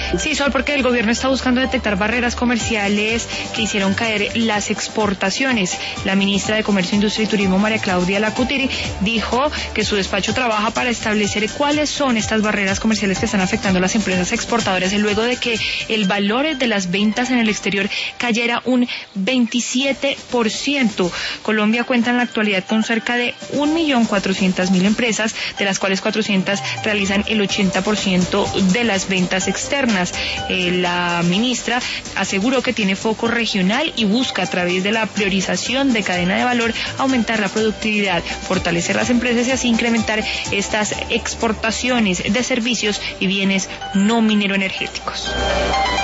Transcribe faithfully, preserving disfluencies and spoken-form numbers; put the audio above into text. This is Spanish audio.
Sí, Sol, porque el gobierno está buscando detectar barreras comerciales que hicieron caer las exportaciones. La ministra de Comercio, Industria y Turismo, María Claudia Lacutiri, dijo que su despacho trabaja para establecer cuáles son estas barreras comerciales que están afectando a las empresas exportadoras luego de que el valor de las ventas en el exterior cayera un veintisiete por ciento. Colombia cuenta en la actualidad con cerca de un millón cuatrocientas mil empresas, de las cuales cuatrocientas realizan el ochenta por ciento de las ventas externas. Eh, la ministra aseguró que tiene foco regional y busca a través de la priorización de cadena de valor aumentar la productividad, fortalecer las empresas y así incrementar estas exportaciones de servicios y bienes no minero energéticos.